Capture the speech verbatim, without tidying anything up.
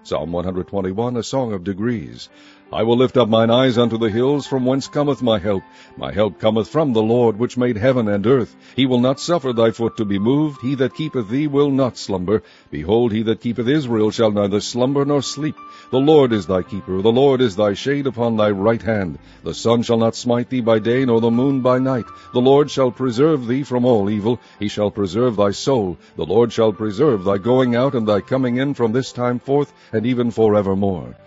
Psalm one twenty-one, a song of degrees. I will lift up mine eyes unto the hills, from whence cometh my help. My help cometh from the Lord, which made heaven and earth. He will not suffer thy foot to be moved. He that keepeth thee will not slumber. Behold, he that keepeth Israel shall neither slumber nor sleep. The Lord is thy keeper. The Lord is thy shade upon thy right hand. The sun shall not smite thee by day, nor the moon by night. The Lord shall preserve thee from all evil. He shall preserve thy soul. The Lord shall preserve thy going out and thy coming in from this time forth, and even forevermore.